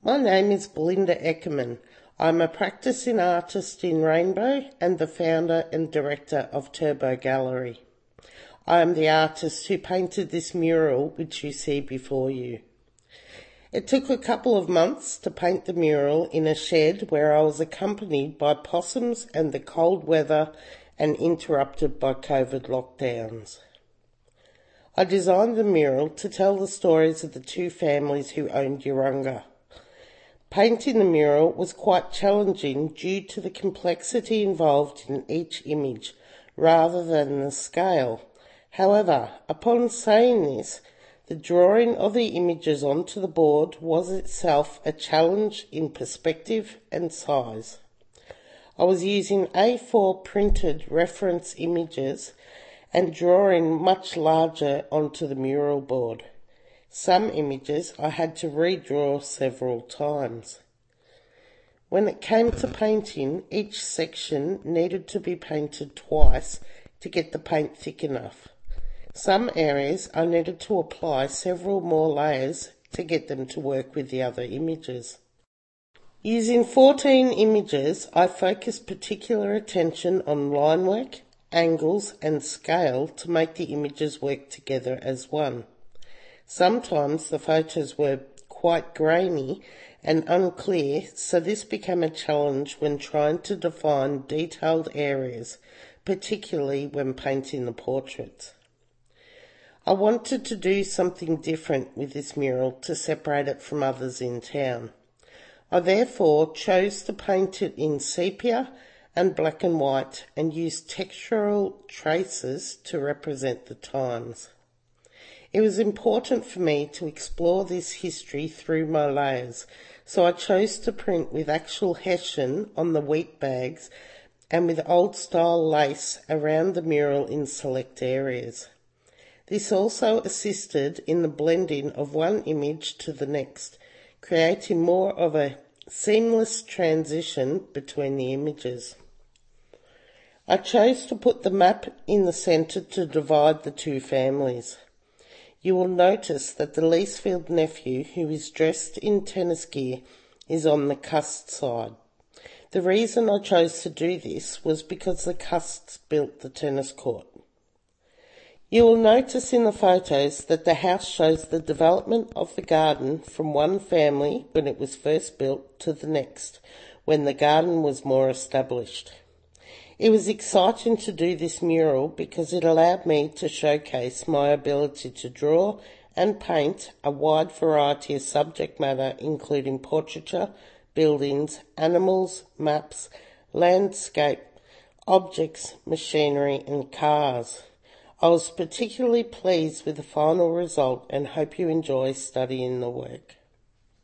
My name is Belinda Eckerman. I'm a practicing artist in Rainbow and the founder and director of Turbo Gallery. I am the artist who painted this mural which you see before you. It took a couple of months to paint the mural in a shed where I was accompanied by possums and the cold weather and interrupted by COVID lockdowns. I designed the mural to tell the stories of the two families who owned Urunga. Painting the mural was quite challenging due to the complexity involved in each image rather than the scale. However, upon saying this, the drawing of the images onto the board was itself a challenge in perspective and size. I was using A4 printed reference images and drawing much larger onto the mural board. Some images I had to redraw several times. When it came to painting, each section needed to be painted twice to get the paint thick enough. Some areas I needed to apply several more layers to get them to work with the other images. Using 14 images, I focused particular attention on line work, angles and scale to make the images work together as one. Sometimes the photos were quite grainy and unclear, so this became a challenge when trying to define detailed areas, particularly when painting the portraits. I wanted to do something different with this mural to separate it from others in town. I therefore chose to paint it in sepia and black and white and use textural traces to represent the times. It was important for me to explore this history through my layers, so I chose to print with actual hessian on the wheat bags and with old-style lace around the mural in select areas. This also assisted in the blending of one image to the next, creating more of a seamless transition between the images. I chose to put the map in the centre to divide the two families. You will notice that the Leesfield nephew, who is dressed in tennis gear, is on the Cust side. The reason I chose to do this was because the Custs built the tennis court. You will notice in the photos that the house shows the development of the garden from one family when it was first built to the next, when the garden was more established. It was exciting to do this mural because it allowed me to showcase my ability to draw and paint a wide variety of subject matter, including portraiture, buildings, animals, maps, landscape, objects, machinery and cars. I was particularly pleased with the final result and hope you enjoy studying the work.